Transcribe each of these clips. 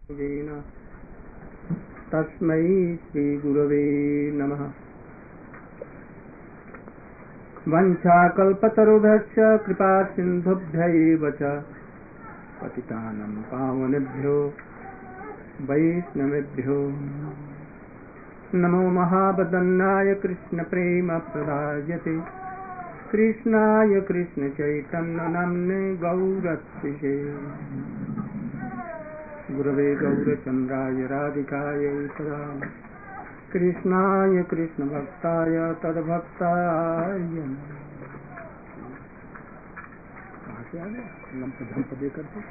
येन तस्मै श्रीगुरवे नमः। वंशाकल्पतरुभ्यश्च कृपासिन्धुभ्यैव च पतितानं पावनेभ्यो वैष्णवेभ्यो नमो महावदन्नाय कृष्णप्रेमप्रदायते कृष्णाय कृष्णचैतन्यनाम्ने गौरत्विषे गुरवे गौरचन्द्राय राधिकायै तदाय कृष्णाय कृष्णभक्ताय तद्भक्ताय कहाँ से आ गया लंप दे करके।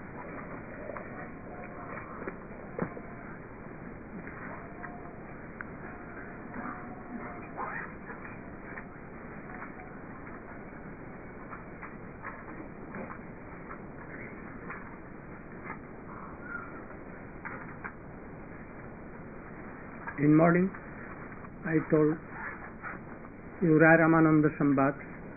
In morning, I told you Ramananda Sambat.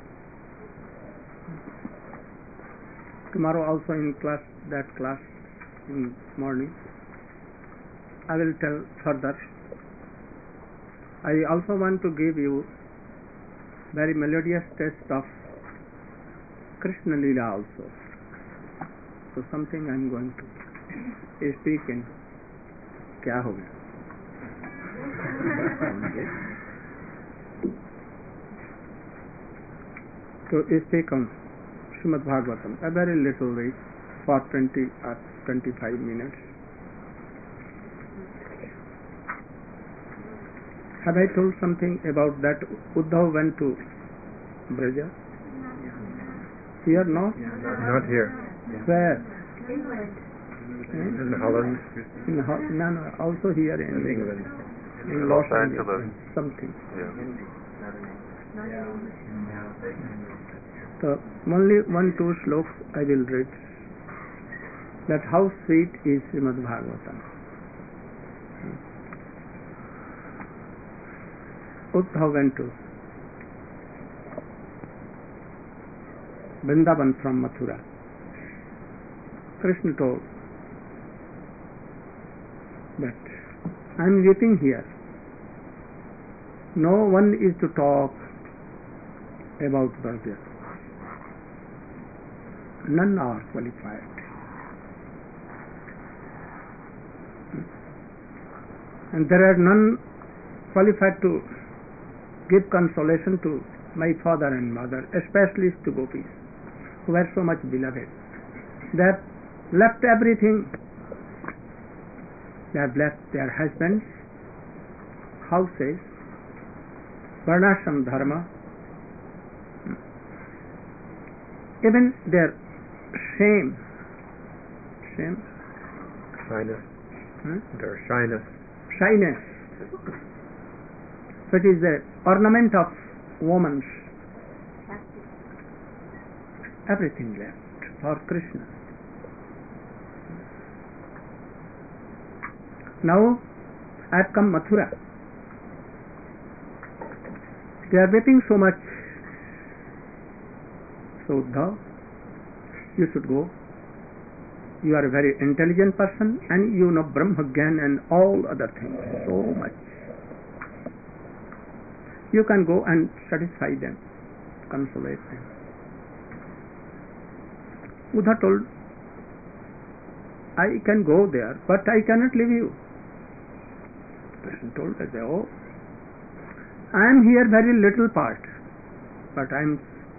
Tomorrow also in that class in morning, I will tell further. I also want to give you very melodious taste of Krishna Leela also. So something I am going to speak in. क्या हो गया? To speak on Srimad Bhagavatam, a very little way for 20 or 25 minutes. Have I told something about that Uddhav went to Braja? Here, no? Not here. Where? In Holland. No, also here in England. In Los Angeles. Something. So only 1-2 sloks I will read. That how sweet is Srimad Bhagavatam. Uddhav went to Vrindavan from Mathura. Krishna told that I am waiting here. No one is to talk about Braja. None are qualified. And there are none qualified to give consolation to my father and mother, especially to gopis, who were so much beloved. They have left everything. They have left their husbands, houses, varnashram dharma, even their shyness. Their shyness. Which is the ornament of woman's. Everything left for Krishna. Now I have come Mathura. They are waiting so much. So Uddhav, you should go. You are a very intelligent person and you know Brahma Gyan and all other things so much. You can go and satisfy them, consolate them. Uddhav told, I can go there, but I cannot leave you. Krishna told us, oh, I am here very little part, but I am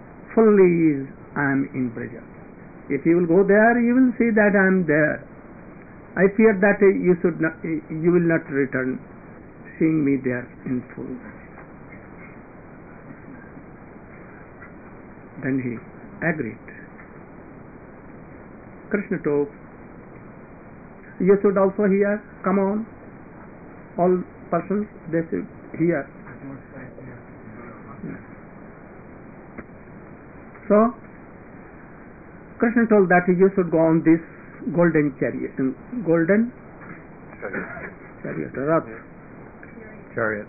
in Braja. If you will go there, you will see that I am there. I fear that you will not return, seeing me there in full. Then he agreed. Krishna told, you should also hear, come on, all persons, they should hear. So, Krishna told that you should go on this golden chariot. Rath. Chariot.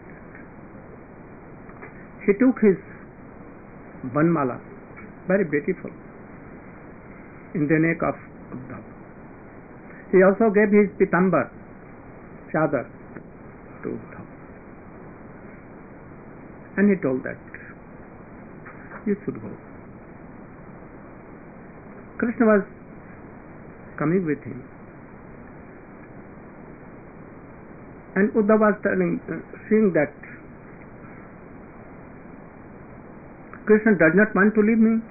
He took his Vanmala, very beautiful, in the neck of Uddhav. He also gave his pitambar, chadar, to Uddhav. And he told that you should go. Krishna was coming with him. And Uddhav was seeing that Krishna does not want to leave me.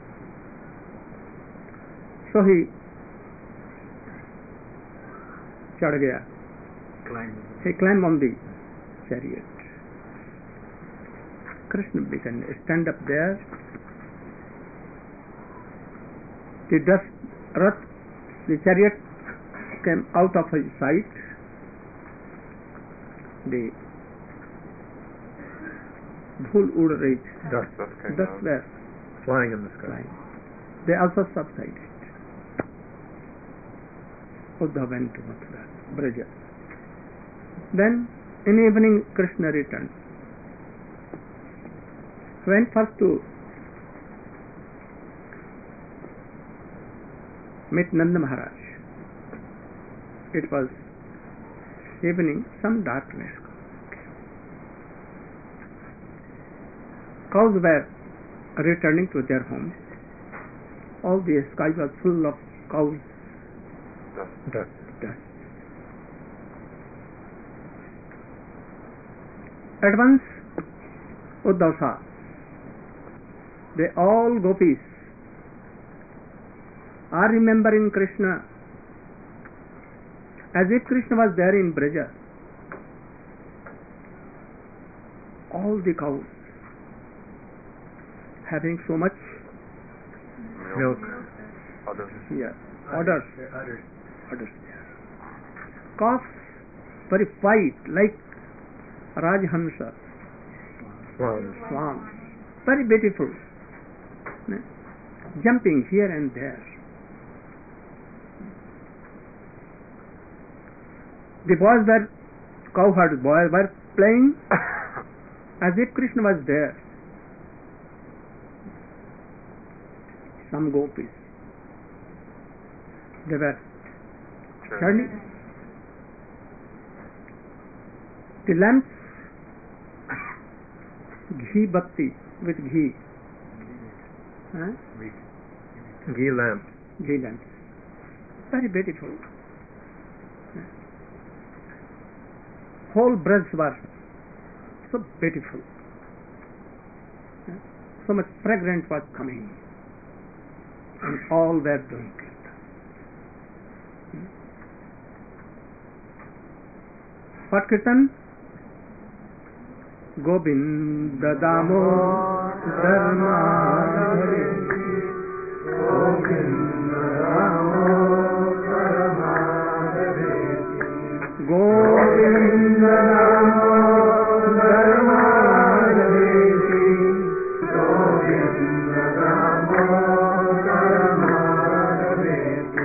So he chad gaya. He climbed on the chariot. Krishna began to stand up there. The dust, Rath, the chariot came out of his sight. The dhul ud rahi, dust were flying in the sky. flying. They also subsided. Uddhav went to Mathura, Braja. Then in the evening Krishna returned. Went first to meet Nanda Maharaj. It was evening, some darkness. Cows were returning to their homes. All the sky was full of cows. Dust. At once Uddhav saw they all gopis are remembering Krishna as if Krishna was there in Braja. All the cows having so much Milk. udders. Calves very white like Rajhamsa, swans, very beautiful, jumping here and there. The boys were, cowherd boys were playing as if Krishna was there. Some gopis, they were churning. The lamps, ghee bhakti with ghee. Ghee lamps. Ghee lamps. Very beautiful. Whole breaths were so beautiful. So much fragrance was coming. And all were doing Kirtan. What Kirtan? Govinda Damodar Madhave, Govinda Damodar Madhave, Govinda Damodar Madhave, Govinda Damodar Madhave.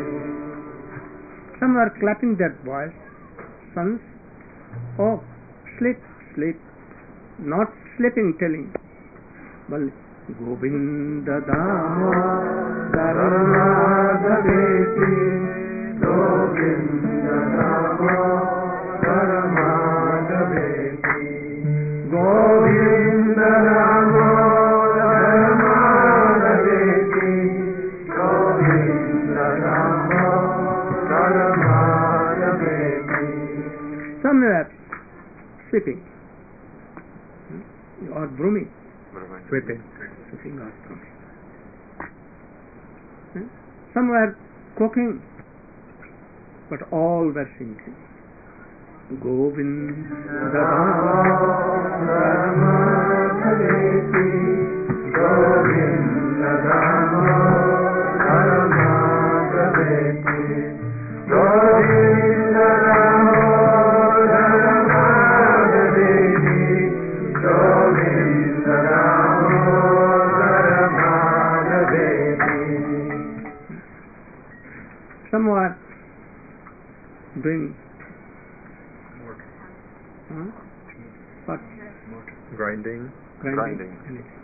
Some are clapping their voice, sons. Oh, sleep, sleep. Not sleeping, telling. Well, Govinda Damodar Madhaveti, Govinda Damodar Madhaveti, Govinda Damodar Madhaveti, Govinda Damodar Madhaveti. Some were sleeping. Or brooming. Sweeping. Sweeping or brooming. Some were cooking, but all were singing. Govinda Damodar Madhaveti, Govinda Damodar Madhaveti, Govinda Damodar Madhaveti, Govinda Damodar Madhaveti. Some were doing what? Grinding.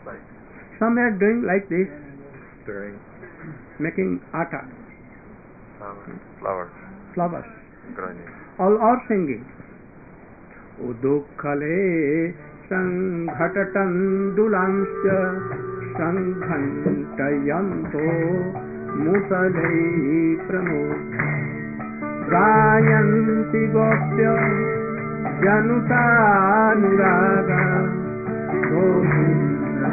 Some are doing like this, Stirring. making atta. Flowers. Flowers. Grinding. All are singing. Udukkale sanghatatandulamsya sanghantayanto musalai pramod gayanti gopya janutanuraga govinda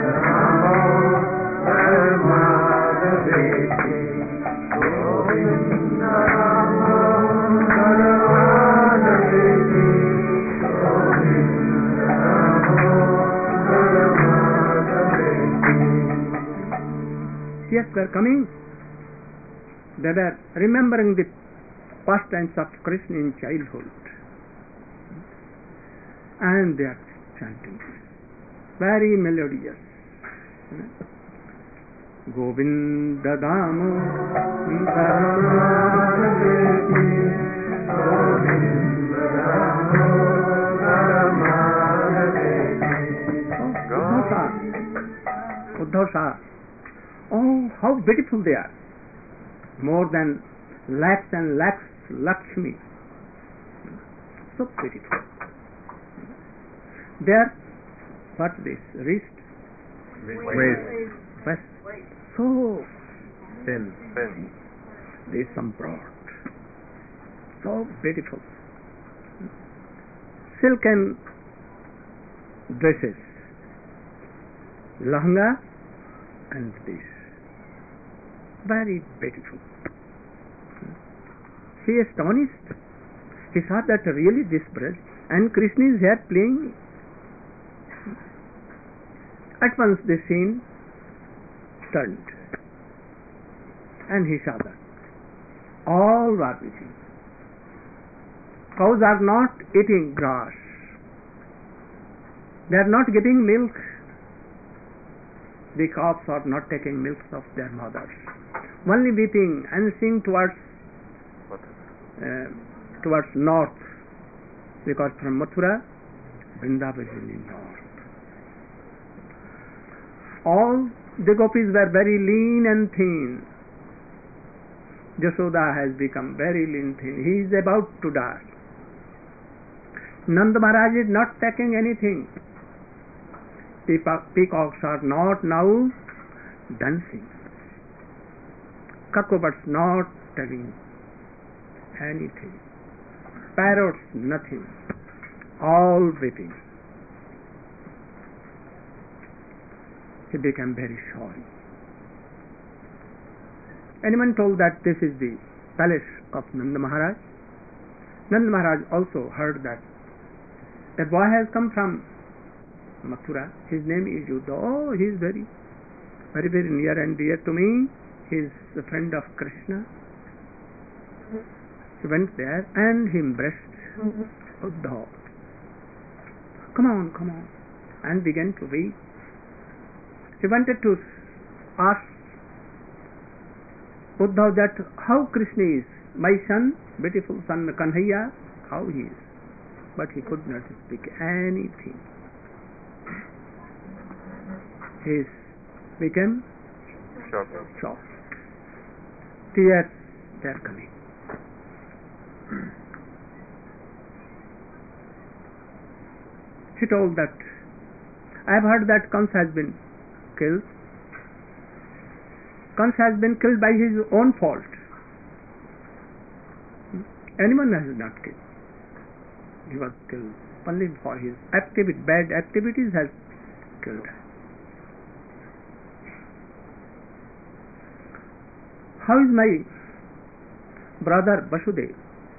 paramadavete govinda paramadavete Yes, they are coming. They are remembering the pastimes of Krishna in childhood. And they are chanting. Very melodious. Govinda Damo Paramadaveti Govinda Damo Paramadaveti Uddhav Shah. Oh, how beautiful they are. More than lakhs and lakhs Lakshmi. So beautiful. There, what's this? Wrist? Waist. So Thin. this some broad. So beautiful. Silken dresses. Lahanga and this. Very beautiful. He astonished. He saw that really this breast and Krishna is here playing. At once the scene turned and he saw that all were eating. Cows are not eating grass. They are not getting milk. The calves are not taking milk of their mothers. Only weeping and seeing towards north, because from Mathura, Vrindavan is in the north. All the gopis were very lean and thin. Jashoda has become very lean thin. He is about to die. Nanda Maharaj is not taking anything. Peacocks are not now dancing. Cuckoos not telling anything. Parrots nothing. All weeping. He became very sorry. Anyone told that this is the palace of Nanda Maharaj? Nanda Maharaj also heard that a boy has come from Mathura. His name is Yudha. Oh, he is very, very, very near and dear to me. He is a friend of Krishna. He went there and he embraced Uddhav. Come on, and began to weep. He wanted to ask Uddhav that how Krishna is, my son, beautiful son Kanhaiya, how he is. But he could not speak anything. He became shocked. Tears are coming. He told that I have heard that Kans has been killed. Kans has been killed by his own fault. Anyone has not killed. He was killed only for his bad activities has killed. How is my brother Vasudev?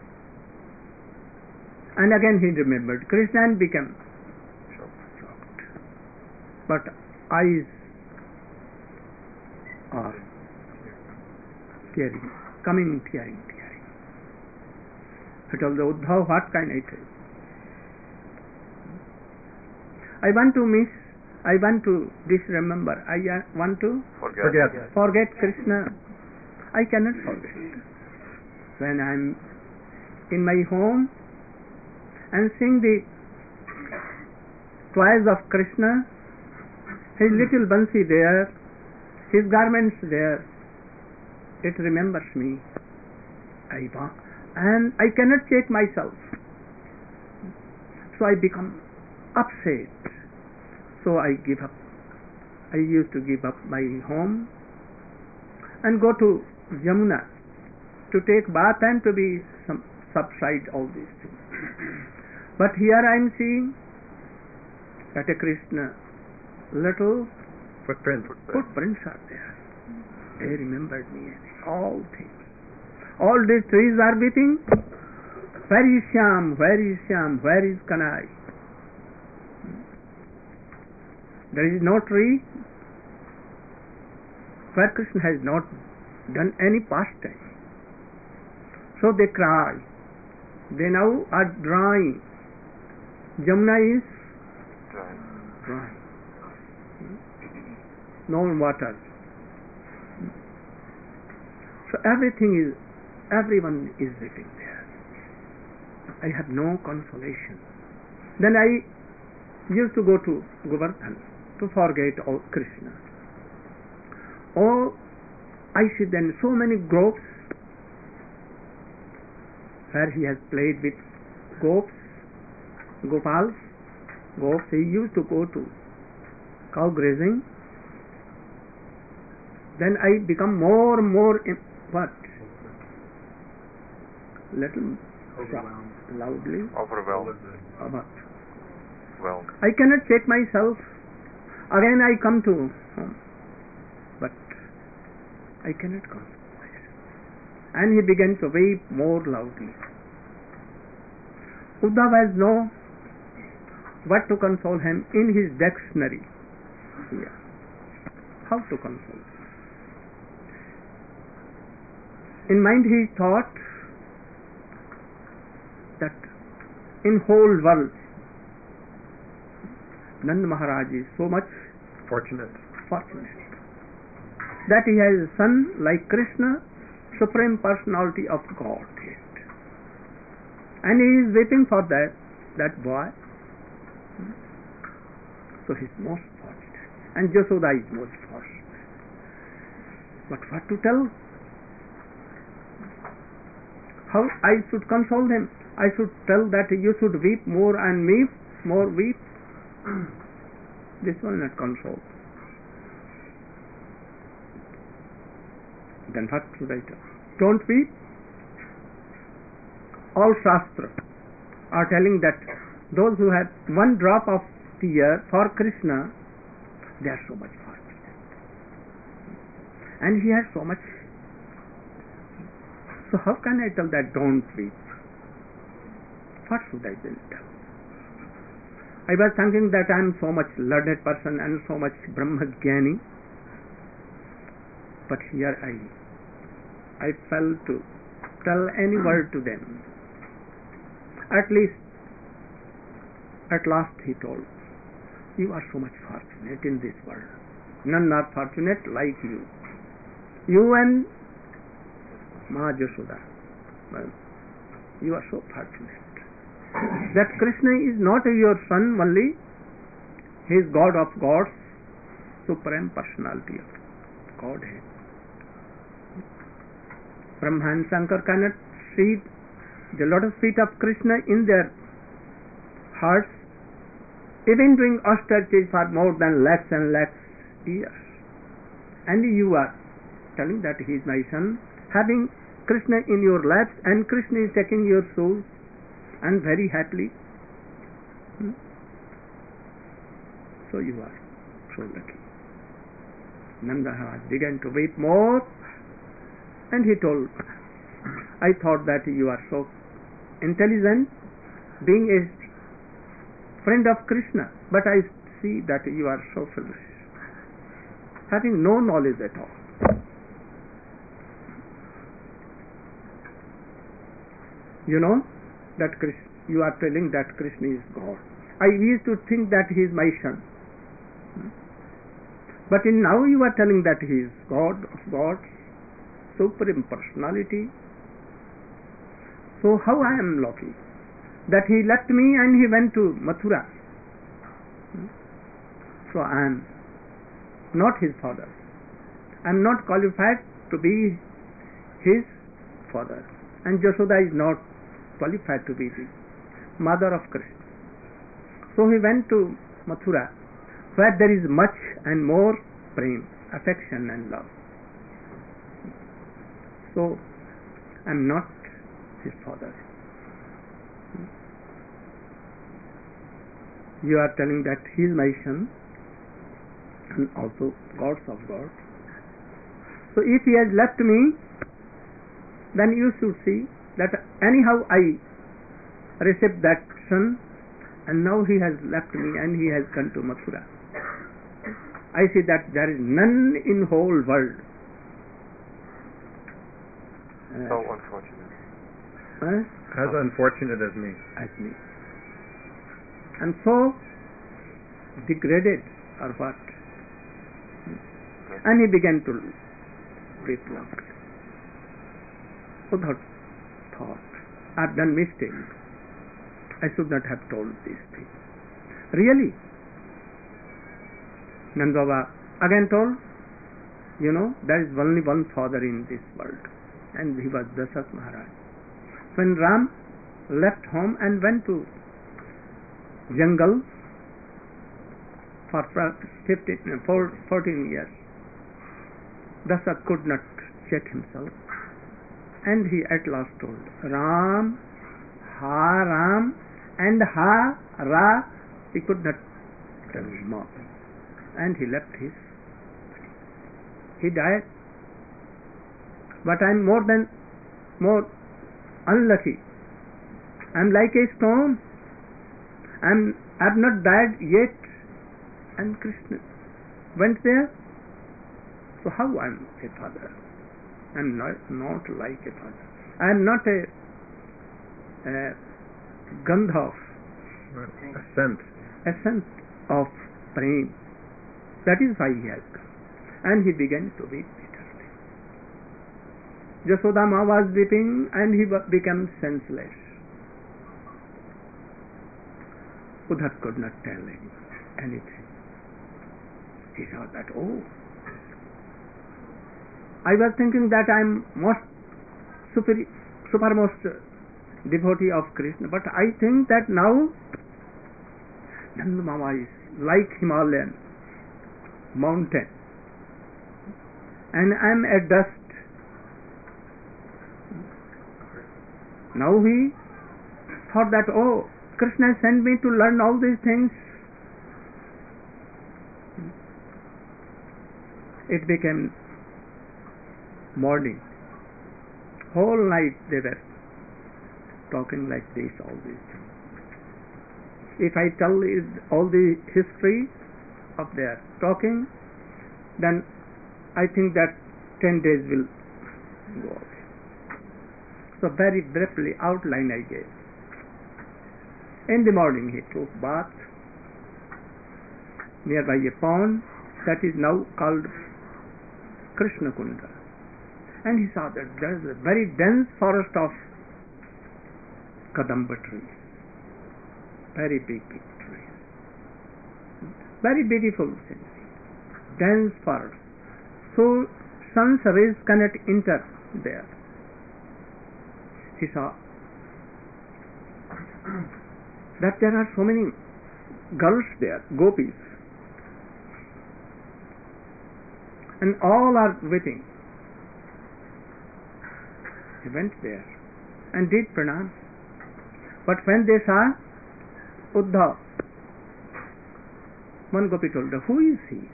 And again he remembered Krishna and became shocked. But eyes are tearing, tearing. He told the Uddhav, what can I tell? I want to disremember. I want to forget Krishna. I cannot forget. When I am in my home and seeing the toys of Krishna, his little bansi there, his garments there, it remembers me. and I cannot check myself. So I become upset. So I give up. I used to give up my home and go to Yamuna to take bath and to be subside all these things. But here I am seeing that a Krishna little Footprints are there. They remembered me and all things. All these trees are weeping. Where is Shyam? Where is Shyam? Where is Kanai? There is no tree where Krishna has not done any pastime. So they cry. They now are drying. Jamuna is dry. No water. So everyone is sitting there. I have no consolation. Then I used to go to Govardhan to forget all Krishna. Oh, I see then so many groves where he has played with gopals. He used to go to cow grazing. Then I become more and more little loudly overwhelmed. I cannot check myself. Again I come to home, but I cannot console myself. And he began to weep more loudly. Uddhava has no what to console him in his dictionary. Yeah. How to console? In mind he thought that in whole world Nanda Maharaj is so much fortunate that he has a son like Krishna, Supreme Personality of Godhead, and he is waiting for that boy. So he is most fortunate, and Jasoda is most fortunate. But what to tell? How I should console them? I should tell that you should weep more and weep more. This will not console. Then what should I tell? Don't weep. All Shastra are telling that those who have one drop of tear for Krishna, they are so much fortunate. And he has so much. So how can I tell that don't weep? What should I then tell? I was thinking that I am so much learned person and so much Brahmajnani, but here I fell to tell any word to them. At last he told, you are so much fortunate in this world. None are fortunate like you. You and Ma Jasoda. Well, you are so fortunate that Krishna is not your son only, he is God of gods, Supreme Personality of Godhead. Brahma and Shankar cannot see the lotus feet of Krishna in their hearts, even doing austerities for more than lakhs and lakhs years. And you are telling that he is my son, having Krishna in your laps, and Krishna is taking your soul, and very happily. So you are so lucky. Nanda began to weep more, and he told, I thought that you are so intelligent, being a friend of Krishna, but I see that you are so foolish, having no knowledge at all. You know that you are telling that Krishna is God. I used to think that he is my son, but now you are telling that he is God of gods, Supreme Personality. So how I am lucky that he left me and he went to Mathura. So I am not his father. I am not qualified to be his father. and Yashoda is not qualified to be the mother of Krishna. So he went to Mathura, where there is much and more prem, affection and love. So I am not his father. You are telling that he is my son and also gods of God. So if he has left me, then you should see that anyhow I received that son, and now he has left me and he has gone to Mathura. I see that there is none in whole world. So unfortunate. As unfortunate as me. As me. And so degraded or what? And he began to weep loudly. Uddhava thought, I've done mistake. I should not have told these things. Really? Nanda Baba again told, there is only one father in this world, and he was Dasharatha Maharaj. When Ram left home and went to jungle for 14 years, Dasharatha could not check himself, and he at last told, Ram, Ha Ram, and Ha Ra. He could not tell more, and he left he died. But I am more unlucky. I am like a stone. I have not died yet, and Krishna went there. So how I am a father? I am not like a father. I am not a Gandharv, a scent of prem. That is why he has come. And he began to weep bitterly. Yashoda Ma was weeping and he became senseless. Uddhava could not tell him anything. He saw that, I was thinking that I am supermost devotee of Krishna, but I think that now Nanda Mama is like Himalayan mountain and I am a dust. Now he thought that, Krishna sent me to learn all these things. It became morning. Whole night they were talking like this, all these things. If I tell all the history of their talking, then I think that 10 days will go away. So very briefly outline I gave. In the morning he took bath nearby a pond that is now called Krishna Kunda. And he saw that there is a very dense forest of Kadamba trees. Very big trees. Very beautiful thing. Dense forest. So sun's rays cannot enter there. He saw that there are so many girls there, gopis, and all are waiting. He went there and did pranam. But when they saw Uddhava, one gopi told her, who is he?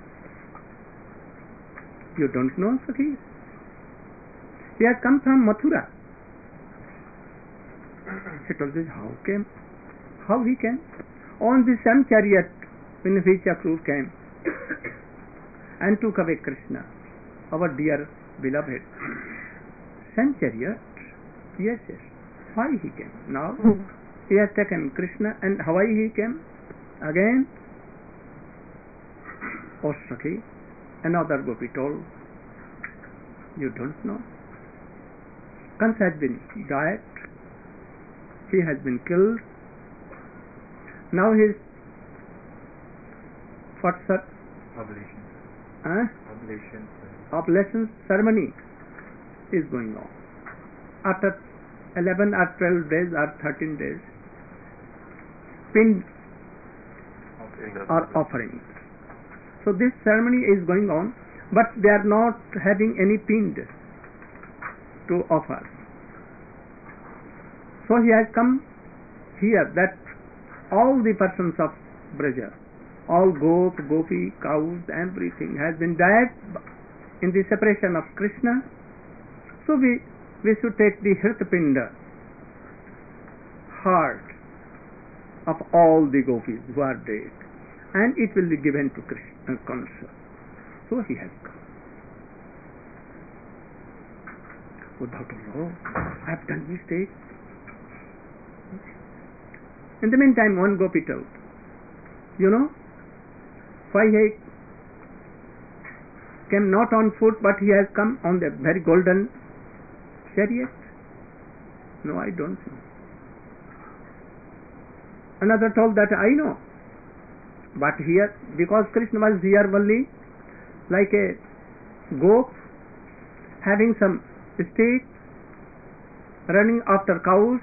You don't know, Sakhi? He has come from Mathura. She told this, how he came? On the same chariot in which Akrur came and took away Krishna, our dear beloved. Same chariot? Yes. Why he came? Now he has taken Krishna, and why he came? Again, O Sakhi, another gopi told, you don't know. Kansa has been died. He has been killed. Now his oblation ceremony is going on. After 11 or 12 days or 13 days, pind or offering. So this ceremony is going on, but they are not having any pind to offer. So he has come here that all the persons of Braja, all gop, gopi, cows, everything has been died in the separation of Krishna. So we should take the Hritapinda, heart of all the gopis who are dead, and it will be given to Krishna Kansa. So he has come. Without a law, I have done mistake. In the meantime, one gopi told, why he came not on foot, but he has come on the very golden chariot? No, I don't know. Another told that I know. But here, because Krishna was here only like a goat having some stick, running after cows,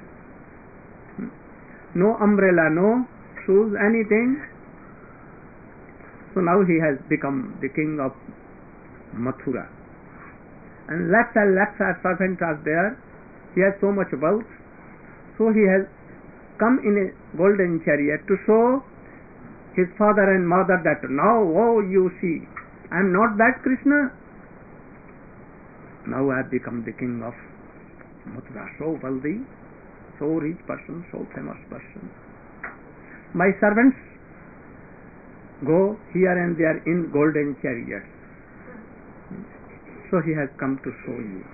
no umbrella, no shoes, anything. So now he has become the king of Mathura. And lakhs and lakhs of servants are there. He has so much wealth. So he has come in a golden chariot to show his father and mother that now, oh, you see, I am not that Krishna. Now I have become the king of Mathura, so wealthy, so rich person, so famous person. My servants go here and there in golden chariots. So he has come to show you.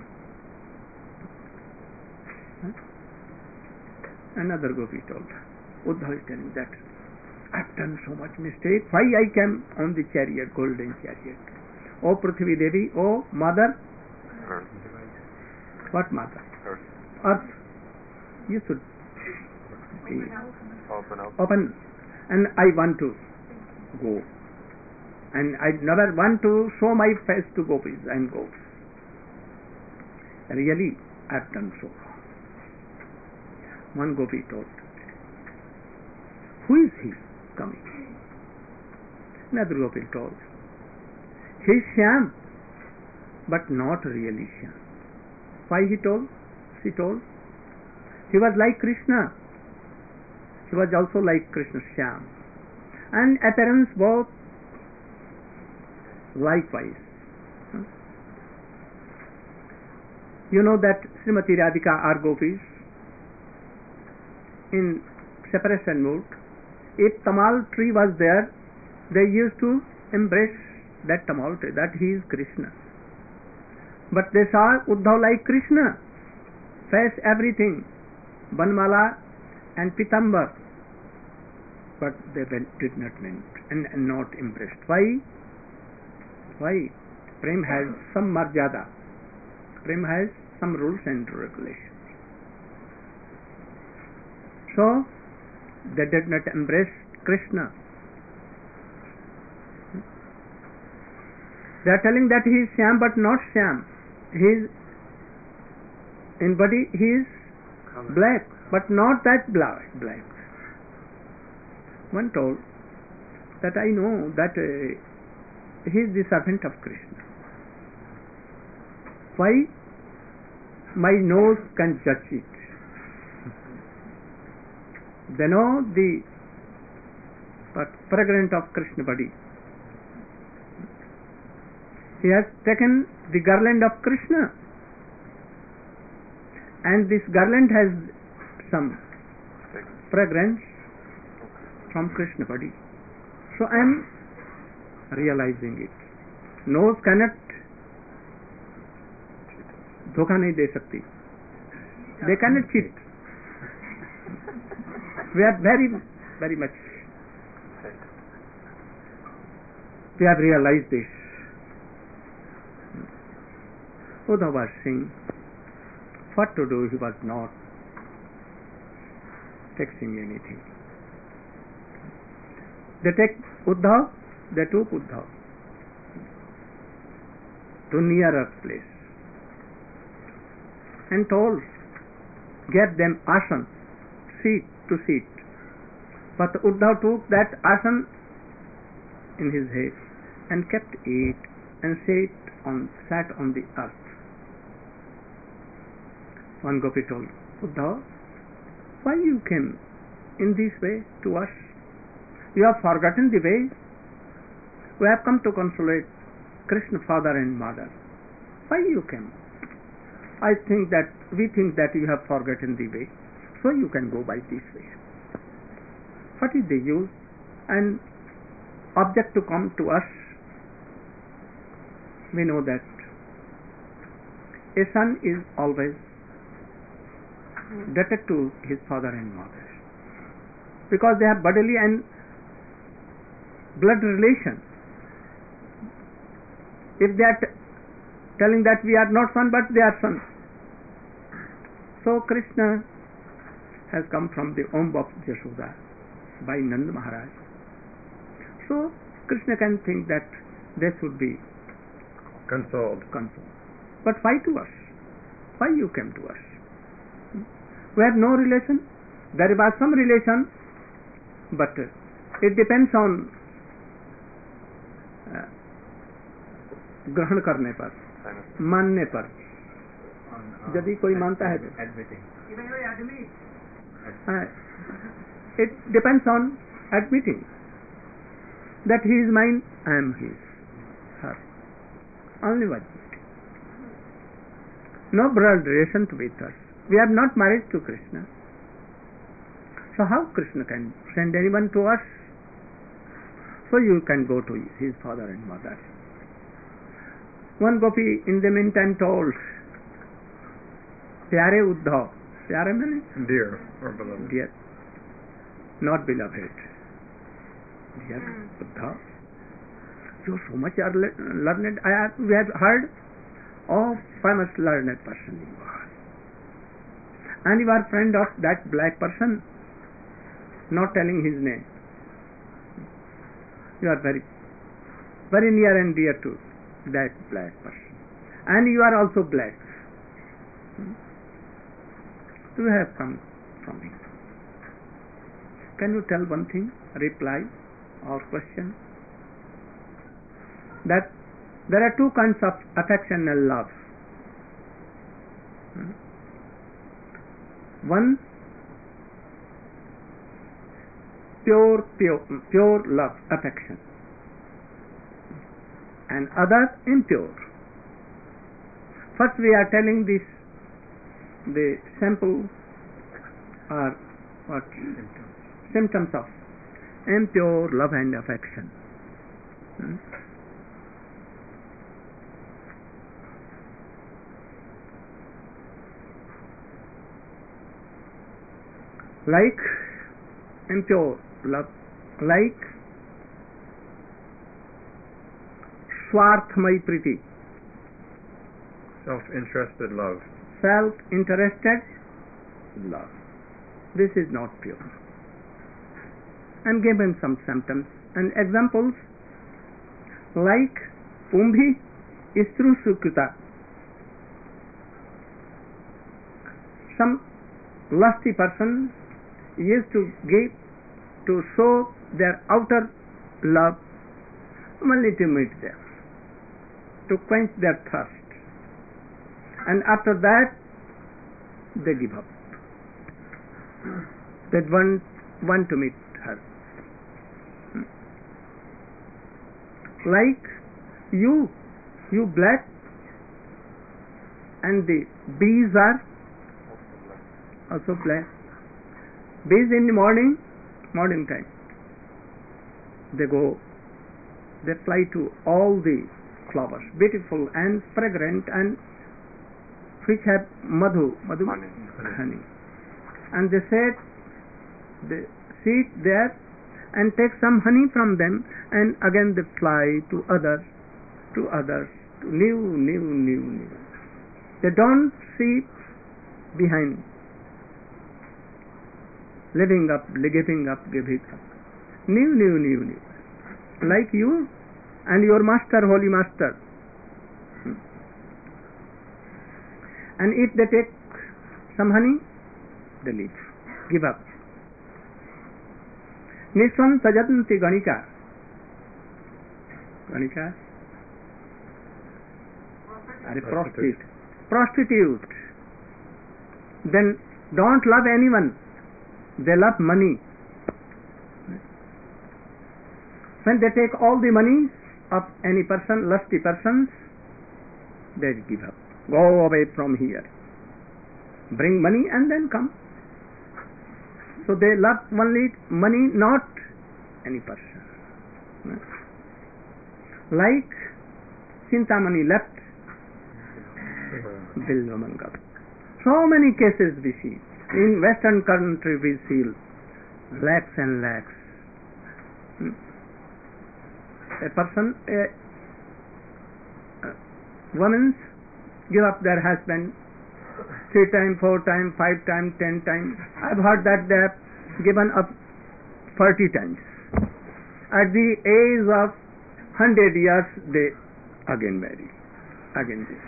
Another gopi told, Uddhav is telling that I have done so much mistake. Why I came on the chariot, golden chariot? O Prithvi Devi, O mother. Earth. What mother? Earth. Earth. You should be Open up. open. And I want to go. And I never want to show my face to gopis and goats. Really, I have done so wrong. One gopi told, who is he coming? Another gopi told, he is Shyam, but not really Shyam. Why he told? She told, he was like Krishna. He was also like Krishna Shyam. And appearance both likewise. You know that Srimati Radhika are gopis in separation mood. If tamal tree was there, they used to embrace that tamal tree, that he is Krishna. But they saw Uddhav like Krishna, face everything, Banmala and Pitambar, but they did not went and not embraced. Why? Why? Prem has some marjada. Prem has some rules and regulations. So, they did not embrace Krishna. They are telling that he is Shyam but not Shyam. He is, in body he is black, but not that black. One told that I know that he is the servant of Krishna. Why? My nose can judge it. They know the fragrance of Krishna body. He has taken the garland of Krishna, and this garland has some fragrance from Krishna body. So I am realizing it. Nose cannot धोखा नहीं दे सकती. They cannot cheat. We are very, very much. We have realized this. Uddhav was saying, what to do? He was not taxing anything. They take Uddhav, they took Uddhav to nearer place and told gave them asan, seat to sit. But Uddhav took that asan in his head and kept it and sat on the earth. One gopi told, Uddhav, why you came in this way to us? You have forgotten the way. We have come to consolate Krishna father and mother. Why you came? We think that you have forgotten the way, so you can go by this way. What is the use and object to come to us? We know that a son is always debted to his father and mother because they have bodily and blood relation. If they are telling that we are not son but they are sons. So Krishna has come from the womb of Yashoda by Nanda Maharaj. So Krishna can think that they should be consoled. But why to us? Why you came to us? We have no relation. There was some relation, but it depends on ग्रहण करने पर, मानने पर. यदि कोई मानता है तो it depends on admitting that he is mine, I am his, her. Only one. No blood relation with us. We are not married to Krishna. So how Krishna can send anyone to us? So you can go to his father and mother. One gopi in the meantime told, Pyare Uddhav. Pyare means dear or beloved. Dear, not beloved. Dear Uddhav, you are so much learned. We have heard of famous learned person you are. And you are friend of that black person, not telling his name. You are very, very near and dear to that black person. And you are also black. You have come from him. Can you tell one thing, reply or question? That there are two kinds of affection and love. One, pure love, affection, and other impure. First we are telling this, the sample or what symptoms of impure love and affection. Like impure love, like Swarthamai Priti, self-interested love. Self-interested love. This is not pure. And given some symptoms and examples like Pumbhi Istru Sukrita. Some lusty person used to give, to show their outer love only to meet them, to quench their thirst, and after that they give up. They don't want to meet her. Like you black, and the bees are also black. Bees in the morning time, they fly to all the flowers, beautiful and fragrant, and which have honey. And they sit there and take some honey from them, and again they fly to others, to new. They don't see behind. Living up, giving up. New. Like you and your master, holy master. And if they take some honey, they leave, give up. Niswan sajatanti ganika. Ganika? Are prostitute. Then don't love anyone. They love money. When they take all the money of any person, lusty persons, they give up. Go away from here. Bring money and then come. So they love only money, not any person. Like Chintamani left Bilvamangal. So many cases we see. In Western country we see lakhs and lakhs. A person, a women give up their husband 3 times, 4 times, 5 times, 10 times. I've heard that they have given up 40 times. At the age of 100 years, they again marry. Again this.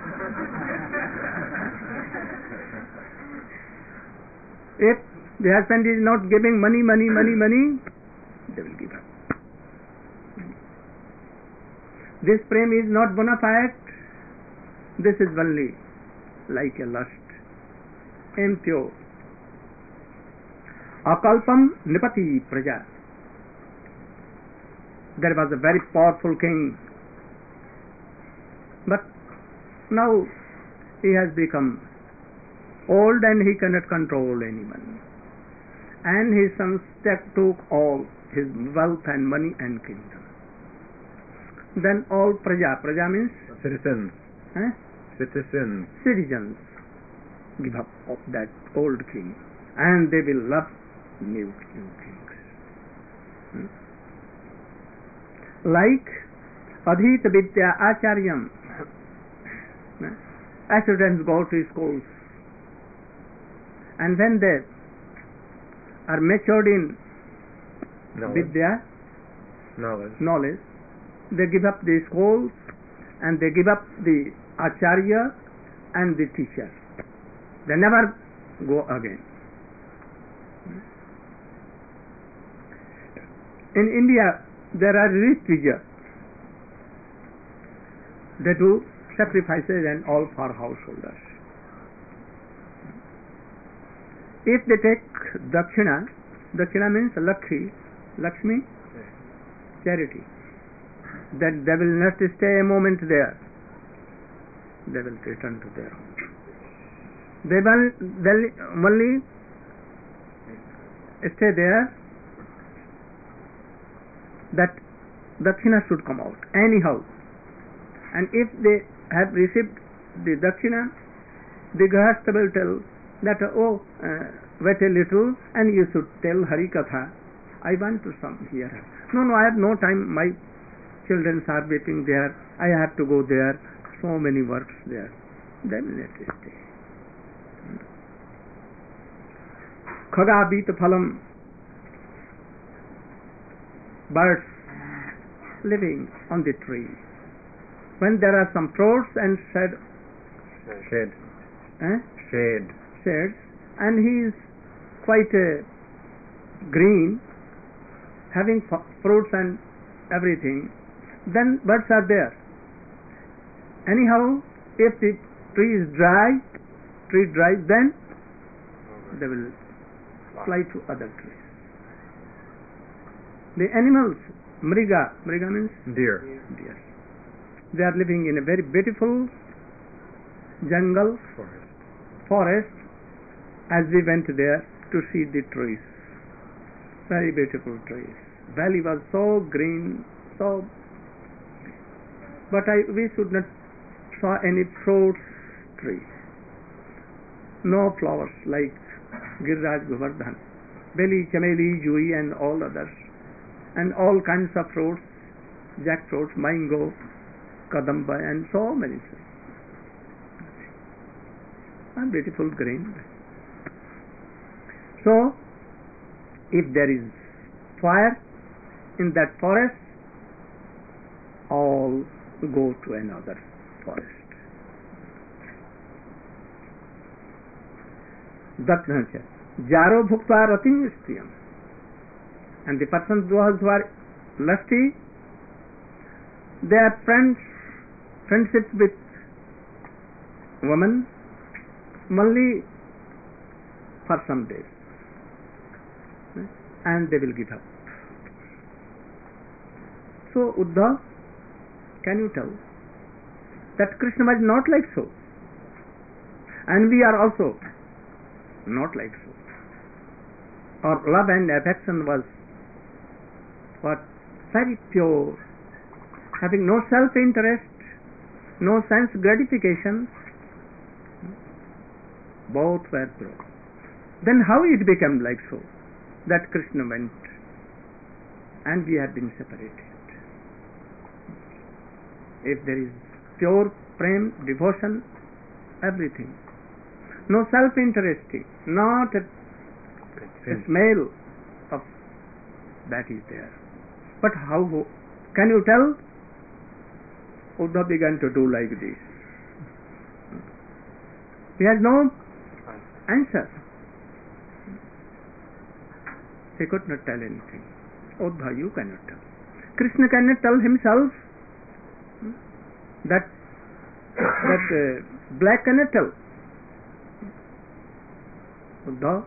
If the husband is not giving money, they will give up. This prem is not bona fide. This is only like a lust, impure. Akalpam nipati praja. There was a very powerful king, but now he has become old and he cannot control anyone. And his sons took all his wealth and money and kingdom. Then all praja means citizens. Citizens give up of that old king, and they will love new kings. Like Adhita Vidya Acharyam. Students go to schools, and when they are matured in Vidya, knowledge, they give up the schools and they give up the Acharya and the teacher. They never go again. In India, there are Ritvija. They do sacrifices and all for householders. If they take Dakshina means Lakshmi, charity. That they will not stay a moment there. They will return to their home. They will only stay there that Dakshina should come out anyhow. And if they have received the Dakshina, the Grahastha will tell that, wait a little and you should tell Hari Katha. I want to come here. No, I have no time. My children are waiting there. I have to go there. So many works there. They will not stay. Khagabit phalam. Birds living on the tree. When there are some fruits and shades, and he is quite green, having fruits and everything, then birds are there. Anyhow, if the tree is dry, then they will fly to other trees. The animals, mriga means deer. They are living in a very beautiful jungle, forest, as we went there to see the trees. Very beautiful trees. Valley was so green, but we should not saw any fruits tree. No flowers like Giriraj Govardhan, Beli, Chameli, Jui and all others. And all kinds of fruits, jackfruits, mango, kadamba and so many things. And beautiful green. So, if there is fire in that forest, all go to another forest. Daknacha. Jaro bhuktva ratim striyam. And the persons those who are lusty, they are friendship with women only for some days, and they will give up. So Uddhav, can you tell that Krishna was not like so, and we are also not like so? Our love and affection was very pure, having no self-interest, no sense gratification. Both were pure. Then how it became like so that Krishna went and we have been separated? If there is pure prem, devotion, everything, no self-interest, not a smell of that is there. But how can you tell? Uddhav began to do like this. He has no answer. He could not tell anything. Uddhav, you cannot tell. Krishna cannot tell himself. That black cannot tell. Uddhav,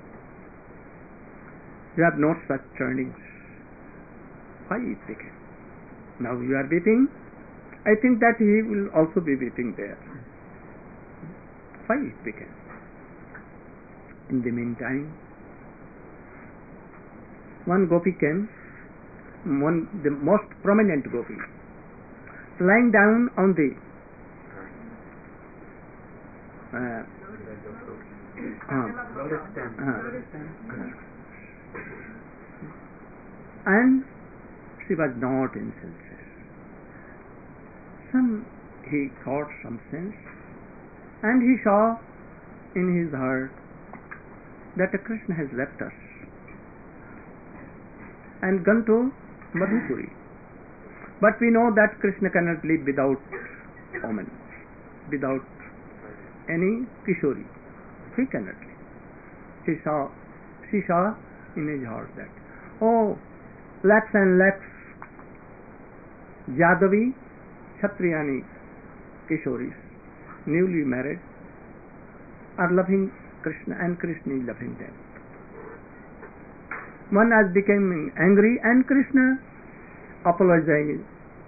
you have not such turnings. Why it became? Now you are weeping. I think that he will also be weeping there. Why it became? In the meantime, one gopi came, the most prominent gopi, lying down on the and she was not in senses. He got some sense, and he saw in his heart that Krishna has left us and gone to Madhupuri. But we know that Krishna cannot live without woman, without any Kishori. He cannot live. She saw in his heart that, oh, lakhs and lakhs Yadavi, Kshatriyani, Kishoris, newly married, are loving Krishna and Krishna is loving them. One has become angry and Krishna apologizing.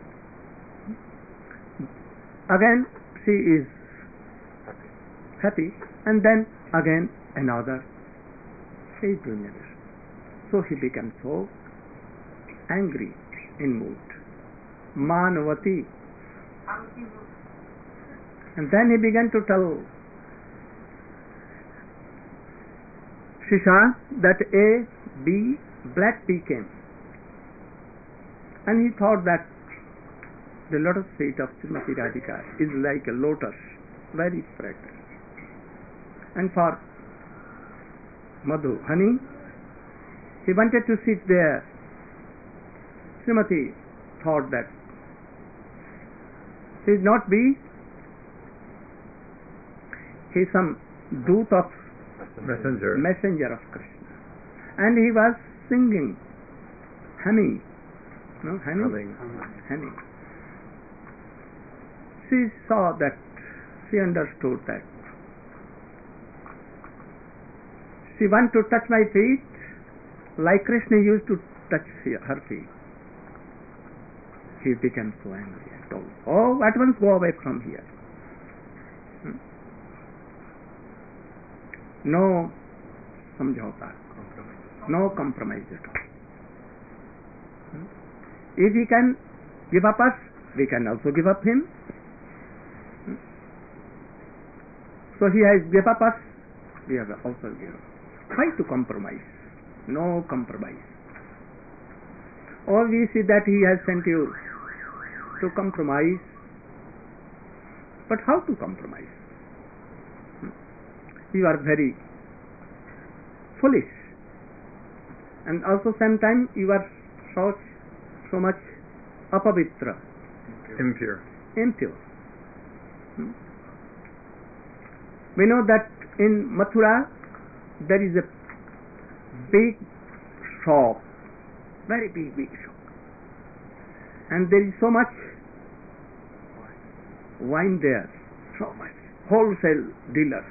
Again she is happy, and then again another. She is doing this. So he became so angry in mood. Manavati. And then he began to tell Shisha that a bee, black bee came, and he thought that the lotus feet of Srimati Radhika is like a lotus, very fragrant, and for Madhu, honey, he wanted to sit there. Srimati thought that he is not bee, he is some doot of messenger of Krishna, and he was singing, humming. She saw that, she understood that. She wanted to touch my feet like Krishna used to touch her feet. He became so angry and told, oh, at once go away from here. No samjhauta, no compromise at all. If he can give up us, we can also give up him. So he has given up us, we have also given up. Why to compromise? No compromise. Or we see that he has sent you to compromise. But how to compromise? You are very foolish, and also sometimes you are so much apavitra, impure. We know that in Mathura there is a big shop, very big shop, and there is so much wine there, so much, wholesale dealer.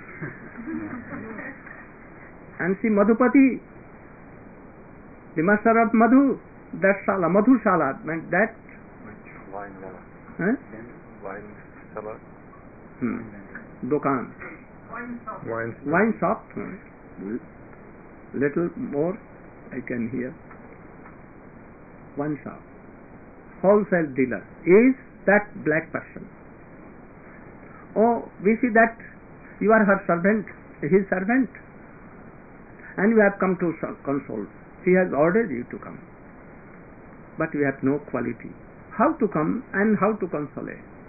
And see Madhupati, the master of Madhu, that Shala, Madhu Shala, meant that Wine, huh? wine cellar. Dokan, wine shop, little more I can hear. One shop, wholesale dealer is that black person. Oh, we see that you are her servant, his servant, and you have come to console. He has ordered you to come, but you have no quality. How to come and how to console?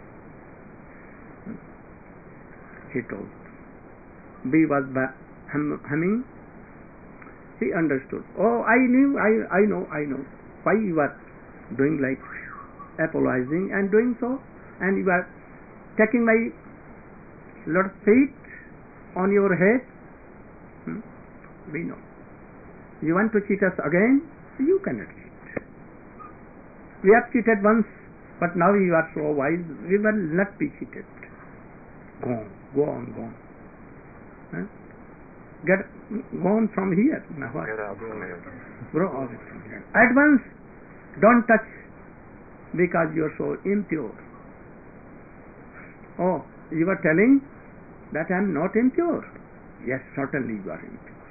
He told. B was humming. He understood. Oh, I knew, I know why you are doing like apologizing and doing so, and you are taking my Lord's feet on your head. We know. You want to cheat us again? You cannot cheat. We have cheated once, but now you are so wise, we will not be cheated. Go on. Huh? Go on from here. Now what? Get out from here. Grow out from here. At once, don't touch, because you are so impure. Oh, you are telling that I am not impure. Yes, certainly you are impure.